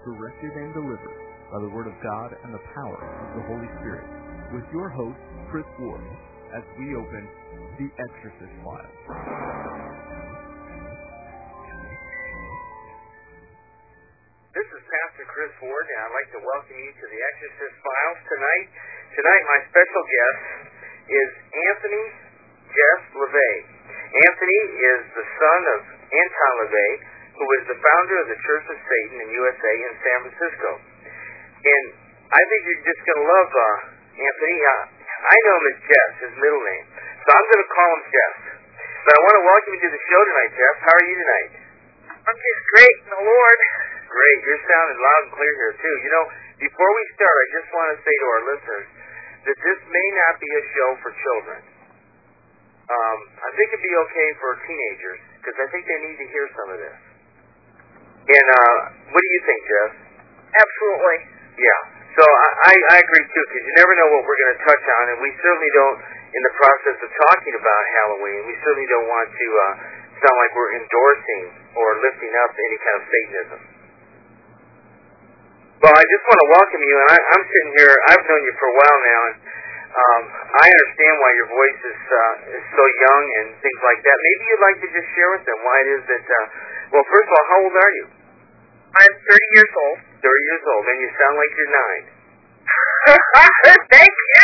directed and delivered by the Word of God and the power of the Holy Spirit, with your host, Chris Ward, as we open The Exorcist Files. This is Pastor Chris Ward, and I'd like to welcome you to The Exorcist Files tonight. Tonight, my special guest is Anthony Jeff LaVey. Anthony is the son of Anton LaVey, who was the founder of the Church of Satan in USA in San Francisco. And I think you're just going to love Anthony. I know him as Jeff, his middle name, so I'm going to call him Jeff. But I want to welcome you to the show tonight, Jeff. How are you tonight? I'm just great in the Lord. Great. You're sounding loud and clear here, too. You know, before we start, I just want to say to our listeners that this may not be a show for children. I think it'd be okay for teenagers, because I think they need to hear some of this. And what do you think, Jeff? Absolutely. Yeah. So I agree, too, because you never know what we're going to touch on, and we certainly don't, in the process of talking about Halloween, we certainly don't want to sound like we're endorsing or lifting up any kind of Satanism. Well, I just want to welcome you, and I'm sitting here, I've known you for a while now, and I understand why your voice is so young and things like that. Maybe you'd like to just share with them why it is that, well, first of all, how old are you? I'm 30 years old. 30 years old, and you sound like you're 9. Thank you.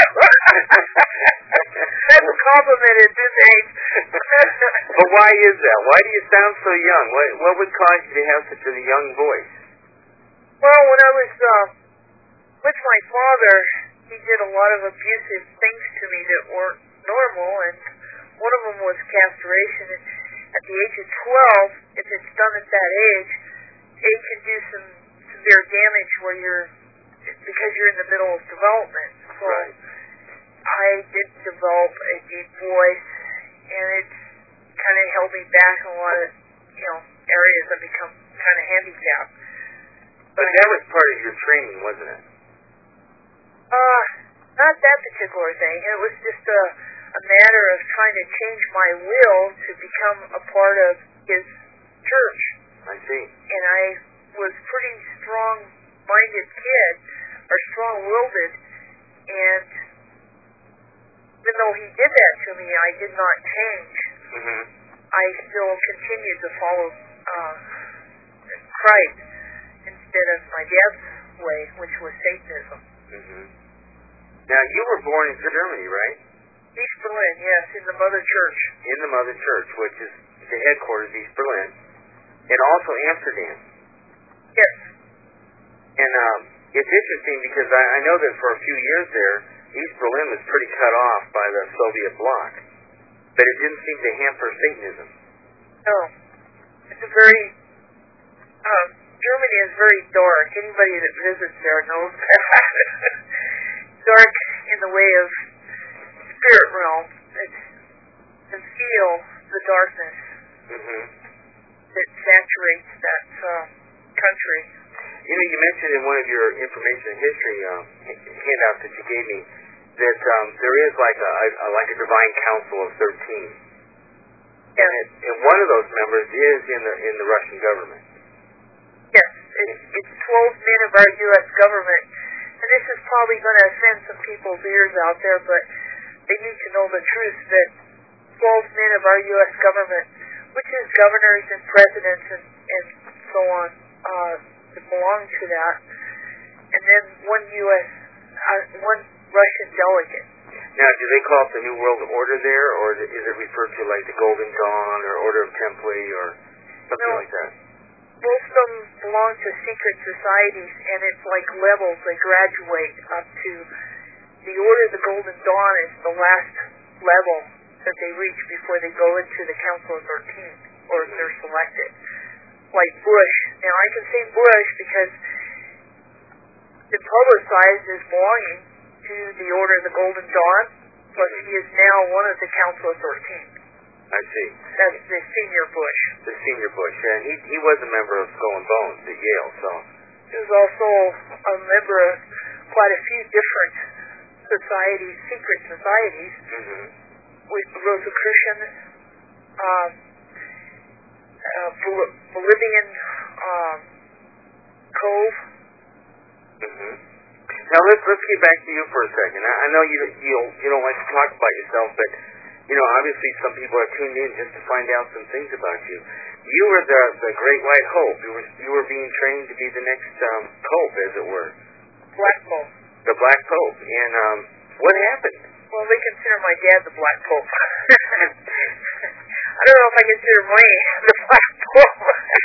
That's a compliment at this age. But why is that? Why do you sound so young? What would cause you to have such a young voice? Well, when I was with my father, he did a lot of abusive things to me that weren't normal, and one of them was castration. And at the age of 12, if it's done at that age, it can do some severe damage because you're in the middle of development. So right. I didn't develop a deep voice, and it's kind of held me back in a lot of areas. I become kind of handicapped. But that was part of your training, wasn't it? Not that particular thing. It was just a matter of trying to change my will to become a part of his church. I see. And I was pretty strong-minded kid, or strong-willed, and even though he did that to me, I did not change. Mm-hmm. I still continued to follow Christ instead of my dad's way, which was Satanism. Mm-hmm. Now, you were born in Germany, right? East Berlin, yes, in the Mother Church. In the Mother Church, which is the headquarters, East Berlin, and also Amsterdam. Yes. And it's interesting because I know that for a few years there, East Berlin was pretty cut off by the Soviet bloc, but it didn't seem to hamper Satanism. No. It's a very... Germany is very dark. Anybody that visits there knows that. Dark in the way of spirit realm. To feel the darkness that saturates that country. You know, you mentioned in one of your information and history handouts that you gave me that there is like a divine council of 13. Yes. And one of those members is in the Russian government. Yes, it's 12 men of our U.S. government, and this is probably going to offend some people's ears out there, but they need to know the truth that 12 men of our U.S. government, which is governors and presidents and so on, that belong to that, and then one Russian delegate. Now, do they call it the New World Order there, or is it referred to like the Golden Dawn or Order of Temple or something like that? Most of them belong to secret societies, and it's like levels. They graduate up to the Order of the Golden Dawn is the last level that they reach before they go into the Council of 13, or if they're selected. Like Bush. Now, I can say Bush because the publicized as belonging to the Order of the Golden Dawn, plus he is now one of the Council of 13. I see. That's the senior Bush. The senior Bush, and he was a member of Skull and Bones at Yale, so... He was also a member of quite a few different societies, secret societies, with Rosicrucian, Bolivian Cove, Now let's get back to you for a second. I know you don't like to talk about yourself, but obviously some people are tuned in just to find out some things about you. You were the Great White Hope. You were being trained to be the next Pope, as it were. Black Pope. The Black Pope. And what happened? Well, they consider my dad the Black Pope. I don't know if I consider my the Black Pope.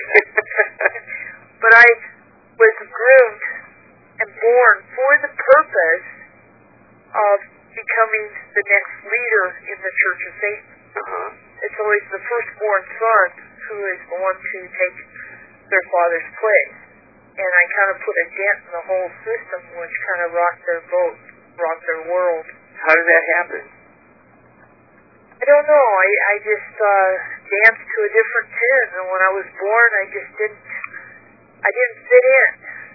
But I was groomed and born for the purpose of becoming the next leader in the Church of Satan. It's always the firstborn son who is going to take their father's place. And I kind of put a dent in the whole system, which kind of rocked their boat, rocked their world. How did that happen? I don't know. I just danced to a different tune, and when I was born, I just didn't fit in.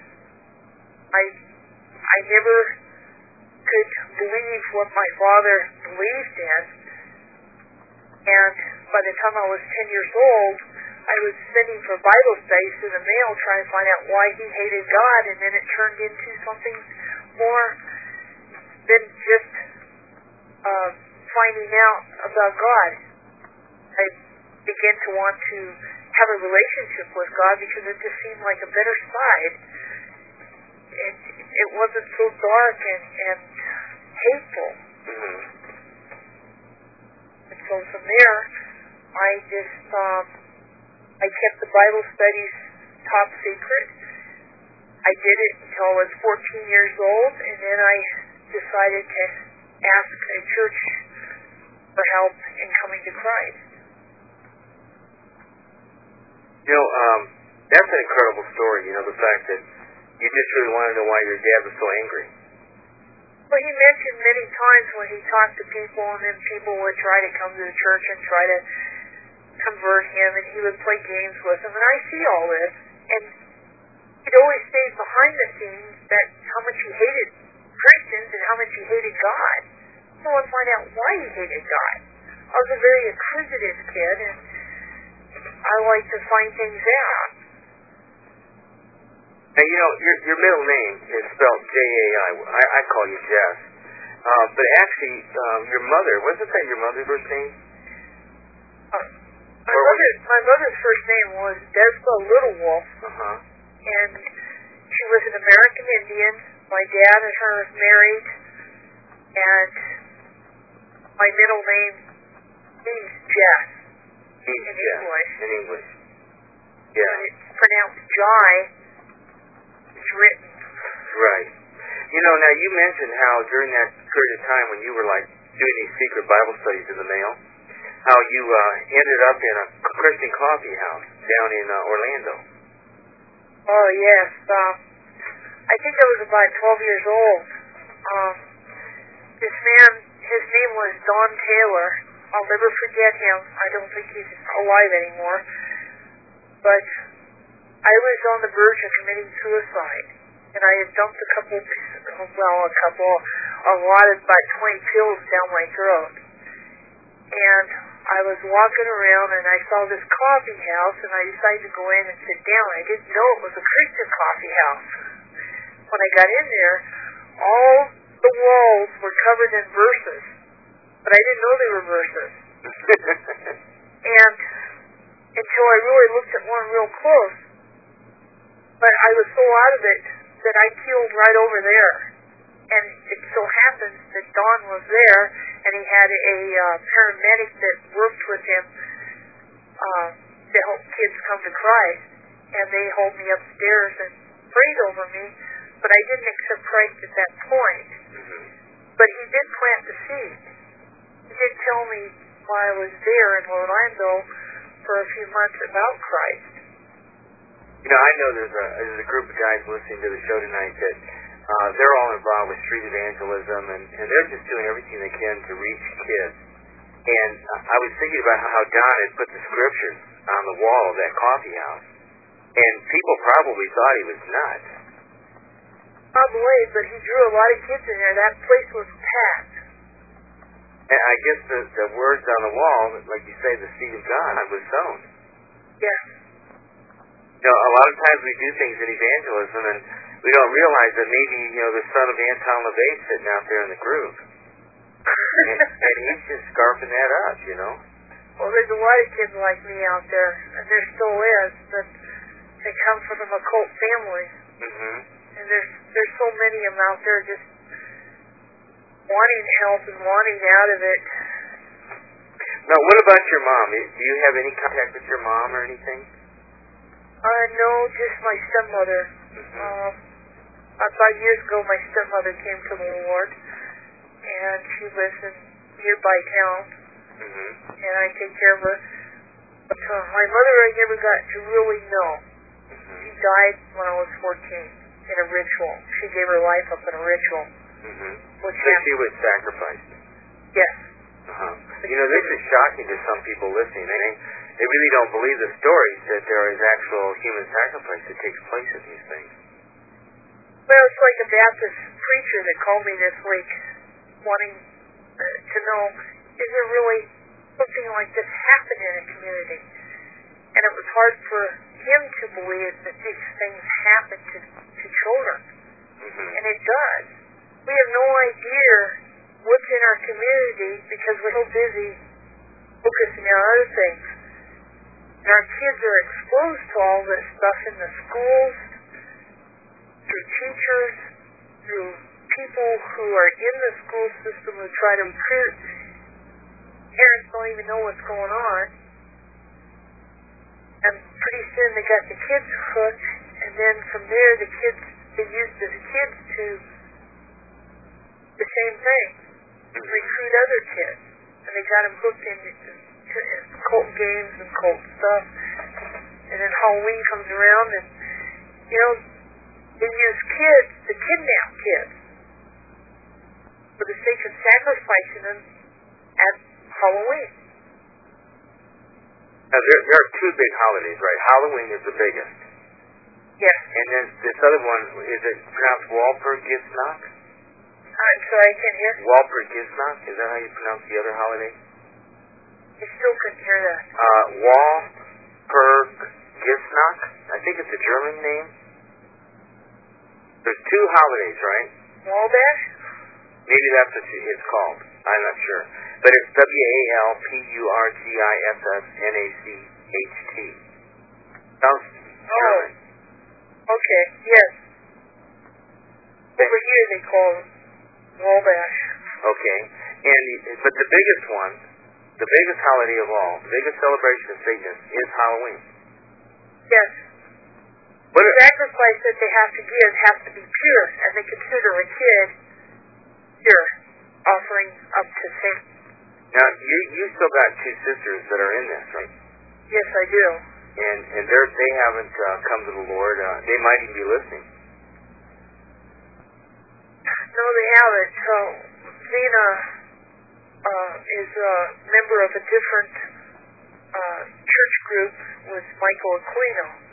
I never could believe what my father believed in, and by the time I was 10 years old, I was sending for Bible studies through the mail trying to find out why he hated God, and then it turned into something more than just finding out about God. I began to want to have a relationship with God because it just seemed like a better side. It wasn't so dark and hateful. And so from there, I just I kept the Bible studies top secret. I did it until I was 14 years old, and then I decided to ask a church for help in coming to Christ. That's an incredible story, the fact that you just really wanted to know why your dad was so angry. Well, he mentioned many times when he talked to people, and then people would try to come to the church and try to convert him, and he would play games with them, and I see all this, and it always stayed behind the scenes that how much he hated Christians and how much he hated God. So I find out why he hated God. I was a very inquisitive kid, and I like to find things out. Now, your middle name is spelled J-A-I. I call you Jess. But actually, your mother, wasn't that your mother's first name? My mother's first name was Despa Little Wolf, and she was an American Indian. My dad and her married, and my middle name means Jess in English. In English. Yeah. And it's pronounced Jai. It's written. Right. Now you mentioned how during that period of time when you were doing these secret Bible studies in the mail, how you ended up in a Christian coffee house down in Orlando. Oh, yes. I think I was about 12 years old. This man, his name was Don Taylor. I'll never forget him. I don't think he's alive anymore. But I was on the verge of committing suicide. And I had dumped about 20 pills down my throat. And I was walking around and I saw this coffee house and I decided to go in and sit down. I didn't know it was a Christian coffee house. When I got in there, all the walls were covered in verses. But I didn't know they were verses. And until I really looked at one real close. But I was so out of it that I keeled right over there. And it so happens that Don was there, and he had a paramedic that worked with him to help kids come to Christ. And they hauled me upstairs and prayed over me, but I didn't accept Christ at that point. But he did plant the seed. He did tell me while I was there in Orlando for a few months about Christ. I know there's a group of guys listening to the show tonight that they're all involved with street evangelism, and they're just doing everything they can to reach kids. And I was thinking about how Don had put the scriptures on the wall of that coffee house, and people probably thought he was nuts. Probably, but he drew a lot of kids in there. That place was packed. And I guess the words on the wall, like you say, the seed of God was sown. Yeah. a lot of times we do things in evangelism, and we don't realize that maybe, the son of Anton LaVey sitting out there in the groove. and he's just scarfing that up, Well, there's a lot of kids like me out there, and there still is, but they come from occult families. Mm-hmm. And there's so many of them out there just wanting help and wanting out of it. Now, what about your mom? Do you have any contact with your mom or anything? No, just my stepmother. Mm-hmm. About years ago, my stepmother came to the Lord, and she lives in nearby town, mm-hmm. and I take care of her. But my mother I never got to really know. Mm-hmm. She died when I was 14 in a ritual. She gave her life up in a ritual. Mm-hmm. So she was sacrificed. Yes. Uh-huh. This is shocking to some people listening. They really don't believe the stories that there is actual human sacrifice that takes place in these things. Well, it's like a Baptist preacher that called me this week wanting to know, is there really something like this happen in a community? And it was hard for him to believe that these things happen to children. Mm-hmm. And it does. We have no idea what's in our community because we're so busy focusing on other things. And our kids are exposed to all this stuff in the schools, through teachers, through people who are in the school system who try to recruit. Parents don't even know what's going on. And pretty soon they got the kids hooked, and then from there they use the kids to the same thing, recruit other kids. And they got them hooked into cult games and cult stuff. And then Halloween comes around, and, they use kids to kidnap kids for the sake of sacrificing them at Halloween. Now, there are two big holidays, right? Halloween is the biggest. Yes. And then this other one, is it pronounced Walpurgisnacht? I'm sorry, I can't hear. Walpurgisnacht? Is that how you pronounce the other holiday? I still couldn't hear that. Walpurgisnacht? I think it's a German name. There's two holidays, right? Wabash? Maybe that's what it's called. I'm not sure. But it's Walpurgisnacht. Sounds German. Okay, yes. Over here they call it Wabash. Okay. But the biggest one, the biggest holiday of all, the biggest celebration of Satanists is Halloween. Yes. The sacrifice that they have to give has to be pure, and they consider a kid pure, offering up to Satan. Now, you still got two sisters that are in this, right? Yes, I do. And they haven't come to the Lord. They might even be listening. No, they haven't. So, Zena is a member of a different church group with Michael Aquino.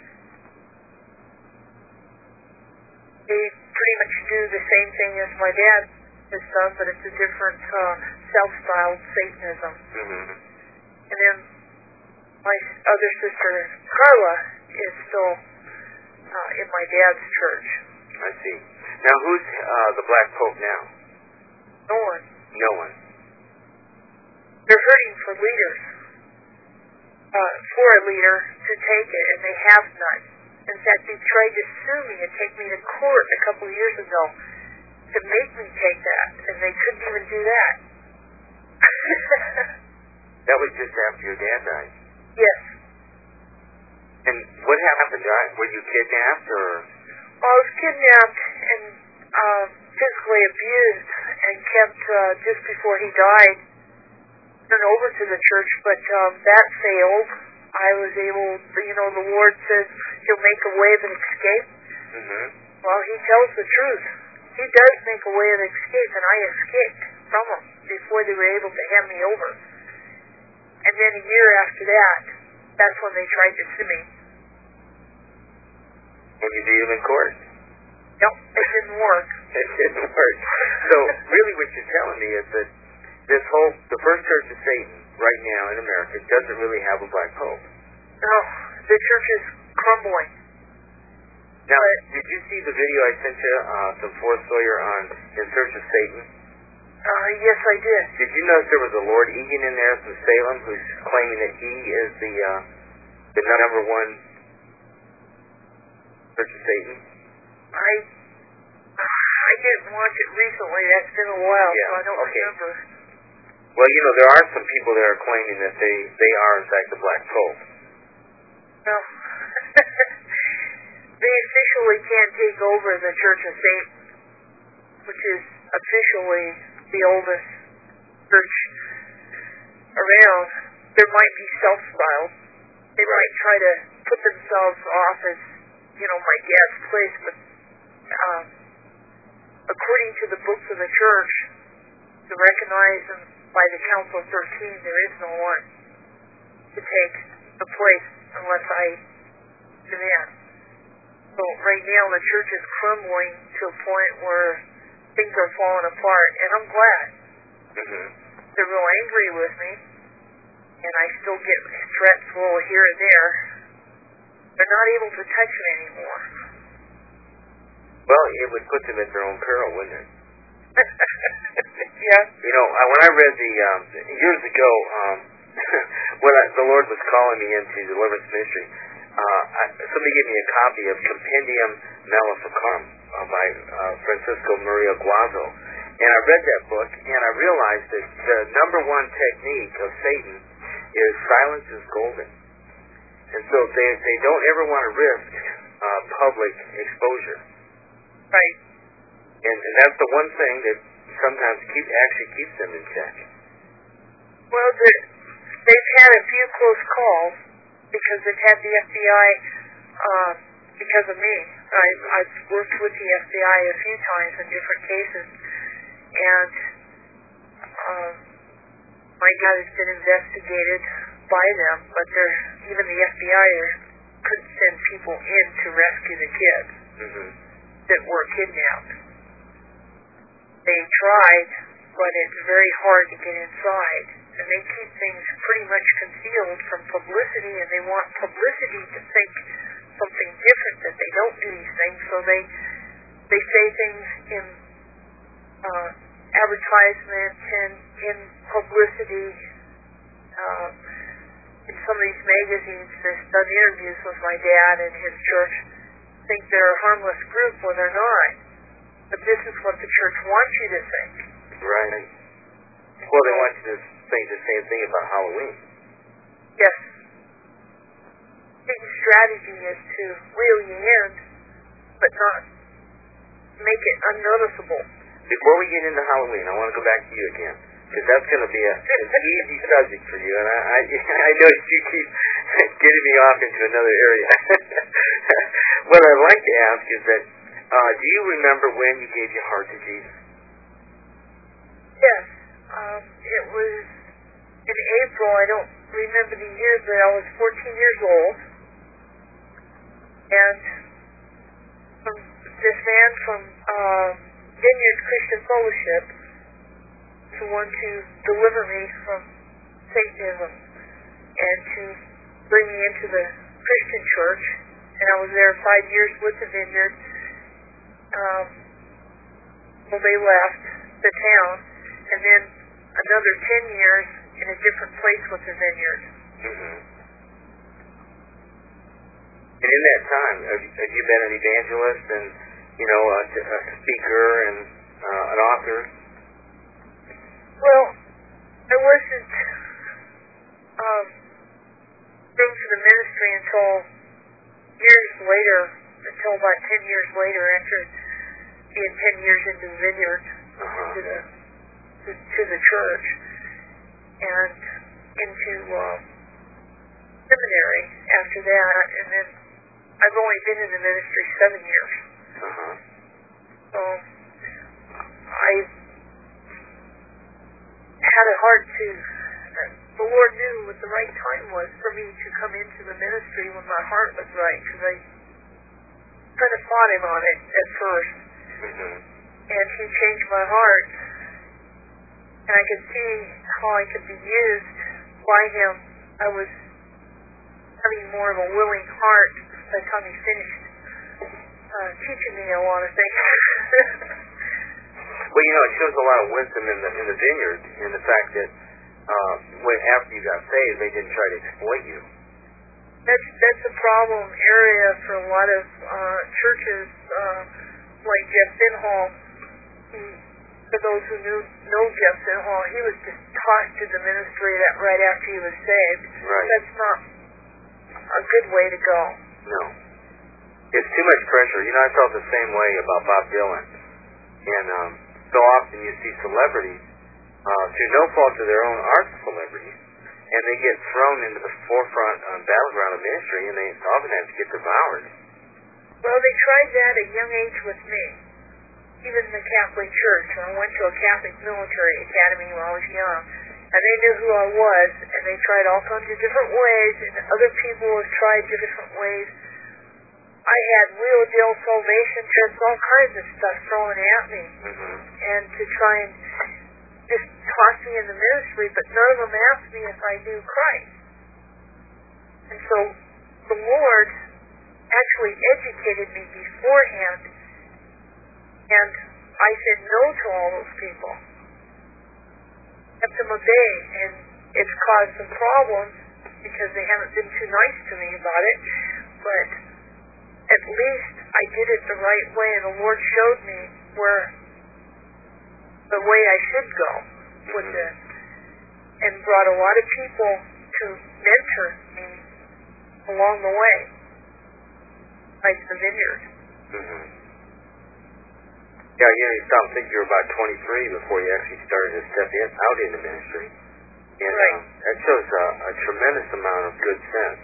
They pretty much do the same thing as my dad has done, but it's a different self-styled Satanism. Mm-hmm. And then my other sister, Carla, is still in my dad's church. I see. Now, who's the Black Pope now? No one. No one. They're hurting for leaders, for a leader to take it, and they have none. In fact, they tried to sue me and take me to court a couple of years ago to make me take that, and they couldn't even do that. That was just after your dad died? Yes. And what happened? Were you kidnapped, or? Well, I was kidnapped and physically abused and kept just before he died, turned over to the church, but that failed. I was able, the Lord says He'll make a way of escape. Mm-hmm. Well, He tells the truth. He does make a way of escape, and I escaped from them before they were able to hand me over. And then a year after that, that's when they tried to sue me. And you beat them in court? Nope, it didn't work. It didn't work. So, really what you're telling me is that the First Church of Satan right now in America doesn't really have a Black Pope. No, the church is crumbling. Now, did you see the video I sent you from Forrest Sawyer on In Search of Satan? Yes, I did. Did you notice there was a Lord Egan in there from Salem who's claiming that he is the number one Search of Satan? I didn't watch it recently. That's been a while, so I don't remember. Well, there are some people that are claiming that they are, in fact, the Black Pope. Well, they officially can't take over the Church of Satan, which is officially the oldest church around. There might be self-styled. They might try to put themselves off as, my dad's place, but according to the books of the church, to recognize them by the Council of 13, there is no one to take the place unless I demand. So right now the church is crumbling to a point where things are falling apart, and I'm glad. Mm-hmm. They're real angry with me, and I still get threats a little here and there. They're not able to touch me anymore. Well, it would put them at their own peril, wouldn't it? Yeah. When I read years ago, when the Lord was calling me into deliverance ministry, somebody gave me a copy of Compendium Maleficarum by Francisco Maria Guazzo. And I read that book, and I realized that the number one technique of Satan is silence is golden. And so they don't ever want to risk public exposure. Right. And that's the one thing that sometimes actually keeps them in check. Well, they've had a few close calls because they've had the FBI because of me. I've worked with the FBI a few times in different cases, and my dad has been investigated by them, but even the FBI couldn't send people in to rescue the kids that were kidnapped. They tried, but it's very hard to get inside. And they keep things pretty much concealed from publicity, and they want publicity to think something different, that they don't do these things. So they say things in advertisements and in publicity. In some of these magazines that's done interviews with my dad and his church think they're a harmless group when they're not. But this is what the church wants you to think. Right. Well, they want you to think the same thing about Halloween. Yes. Satan's strategy is to reel you in, but not make it unnoticeable. Before we get into Halloween, I want to go back to you again, because that's going to be an easy subject for you, and I know you keep getting me off into another area. What I'd like to ask is that, do you remember when you gave your heart to Jesus? Yes. It was in April. I don't remember the year, but I was 14 years old. And this man from Vineyard Christian Fellowship is the one to deliver me from Satanism and to bring me into the Christian church. And I was there 5 years with the Vineyard. Well, they left the town, and then another 10 years in a different place with the Vineyard. Mm-hmm. And in that time, have you been an evangelist and, a speaker and an author? Well, I wasn't brought to the ministry until about 10 years later, after being 10 years into the Vineyard, to the church, and into seminary after that, and then I've only been in the ministry 7 years. So I had a heart to, the Lord knew what the right time was for me to come into the ministry when my heart was right, because I kind of fought him on it at first. And he changed my heart, and I could see how I could be used by him. I was having more of a willing heart by the time he finished teaching me a lot of things. Well, it shows a lot of wisdom in the vineyard, in the fact that when after you got saved, they didn't try to exploit you. That's a problem area for a lot of churches, like Jeff Sinhall. For those who know Jeff Sinhall, he was just tossed to the ministry right after he was saved. Right. That's not a good way to go. No. It's too much pressure. I felt the same way about Bob Dylan. And so often you see celebrities, through no fault of their own, are celebrities, and they get thrown into the forefront battleground of ministry, and they often have to get devoured. Well, they tried that at a young age with me, even in the Catholic Church. I went to a Catholic military academy when I was young, and they knew who I was, and they tried all kinds of different ways, and other people have tried different ways. I had Wheel of Dale salvation trips, all kinds of stuff thrown at me, and to try and just toss me in the ministry, but none of them asked me if I knew Christ. And so the Lord actually educated me beforehand, and I said no to all those people. Kept them obey, and it's caused some problems because they haven't been too nice to me about it, but at least I did it the right way, and the Lord showed me where the way I should go with this, and brought a lot of people to mentor me along the way, like the vineyard. Yeah, you don't think you were about 23 before you actually started to step out into ministry. And right. That shows a tremendous amount of good sense,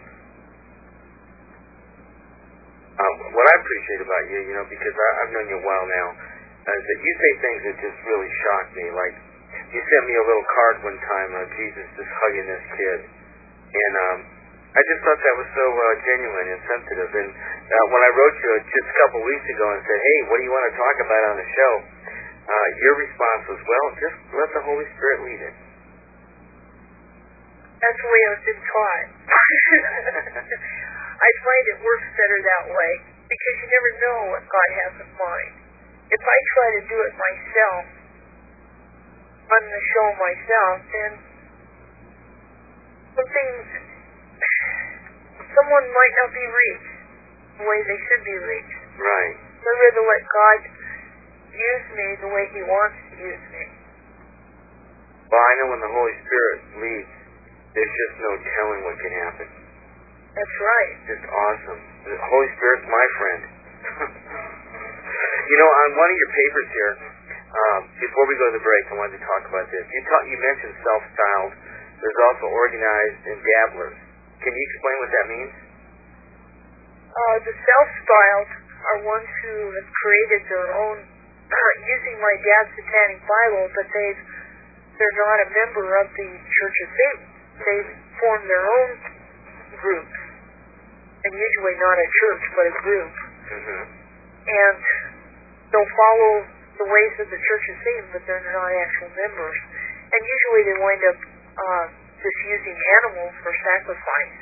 What I appreciate about you, because I've known you a while now, is that you say things that just really shock me. Like, you sent me a little card one time of Jesus just hugging this kid. And I just thought that was so genuine and sensitive. And when I wrote you just a couple weeks ago and said, hey, what do you want to talk about on the show? Your response was, well, just let the Holy Spirit lead it. That's the way I've been taught. I find it works better that way, because you never know what God has in mind. If I try to do it myself, run the show myself, then someone might not be reached the way they should be reached. Right. So I'd rather let God use me the way He wants to use me. Well, I know when the Holy Spirit leads, there's just no telling what can happen. That's right. Just awesome. The Holy Spirit's my friend. On one of your papers here, before we go to the break, I wanted to talk about this. You mentioned self-styled. There's also organized and dabblers. Can you explain what that means? The self-styled are ones who have created their own, using my dad's Satanic Bible, but they're not a member of the Church of Satan. They've formed their own groups, and usually not a church, but a group. And they'll follow the ways of the Church of Satan, but they're not actual members. And usually they wind up just using animals for sacrifice.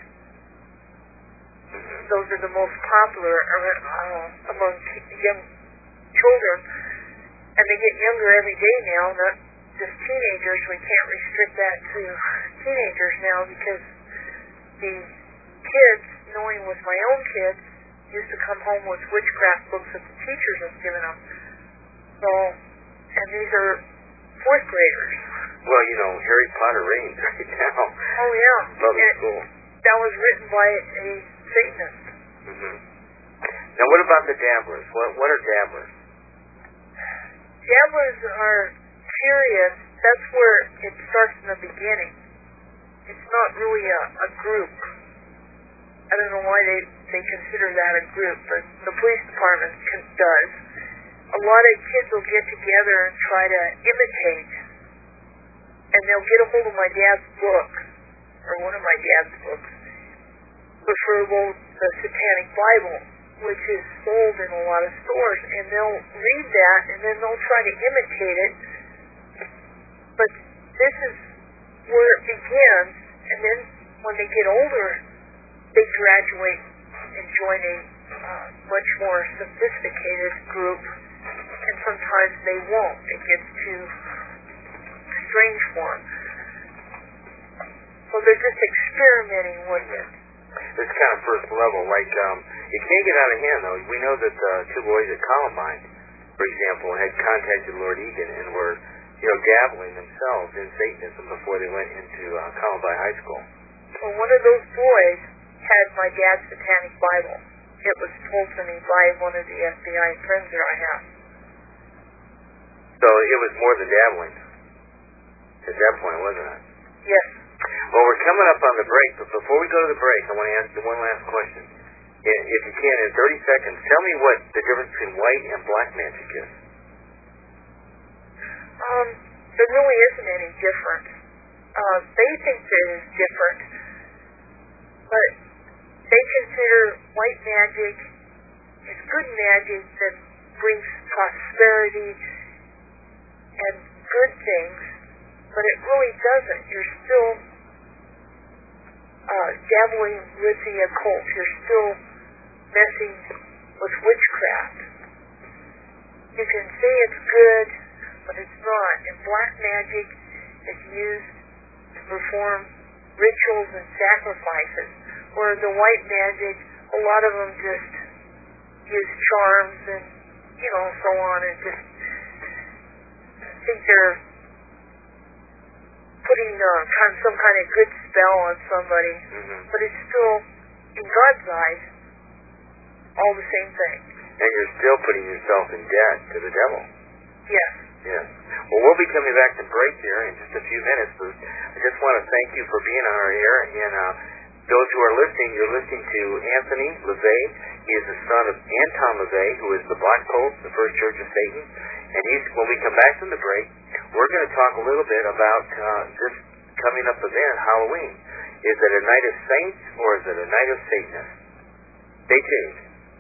Those are the most popular among young children, and they get younger every day now, not just teenagers. We can't restrict that to teenagers now, because the kids, knowing with my own kids, used to come home with witchcraft books that the teachers have given them. So, and these are fourth graders. Well, Harry Potter reigns right now. Oh, yeah. Lovely school. That was written by a Satanist. Now, what about the dabblers? What are dabblers? Dabblers are curious. That's where it starts in the beginning. It's not really a group. I don't know why they consider that a group, but the police department does. A lot of kids will get together and try to imitate, and they'll get a hold of my dad's book, or one of my dad's books, preferable the Satanic Bible, which is sold in a lot of stores, and they'll read that, and then they'll try to imitate it. But this is where it begins, and then when they get older, they graduate and join a much more sophisticated group, and sometimes they won't. It gets too strange for them. So they're just experimenting with it. This kind of first level, like, it can't get out of hand, though. We know that two boys at Columbine, for example, had contacted Lord Egan and were, dabbling themselves in Satanism before they went into Columbine High School. Well, one of those boys had my dad's Satanic Bible. It was told to me by one of the FBI friends that I have. So it was more than dabbling at that point, wasn't it? Yes. Well, we're coming up on the break, but before we go to the break, I want to ask you one last question. If you can, in 30 seconds, tell me what the difference between white and black magic is. There really isn't any difference. They think there is different, but they consider white magic as good magic that brings prosperity and good things, but it really doesn't. You're still dabbling with the occult. You're still messing with witchcraft. You can say it's good, but it's not. And black magic is used to perform rituals and sacrifices, where the white magic, a lot of them just use charms and, so on, and just think they're putting some kind of good spell on somebody, but it's still, in God's eyes, all the same thing. And you're still putting yourself in debt to the devil. Yes. Yes. Well, we'll be coming back to break here in just a few minutes, but I just want to thank you for being on our air. And those who are listening, you're listening to Anthony LaVey. He is the son of Anton LaVey, who is the Black Pope, the First Church of Satan. And when we come back from the break, we're going to talk a little bit about this coming up event, Halloween. Is it a night of saints or is it a night of Satanists? Stay tuned.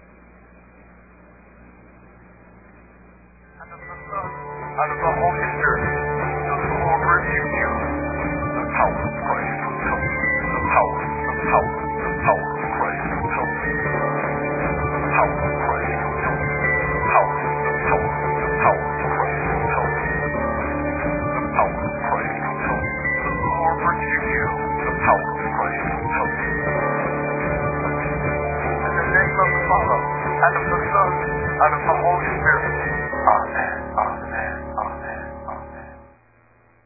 Out of the Holy Spirit, the Lord rebuke you. The power of Christ will help you. The power of Christ will help you. The power of Christ will help you. The power of Christ will help you. The power of Christ will help you. The Lord rebuke you. The power of Christ will help you. In the name of the Father, and of the Son, and of the Holy Spirit. Amen. Amen. Amen. Amen.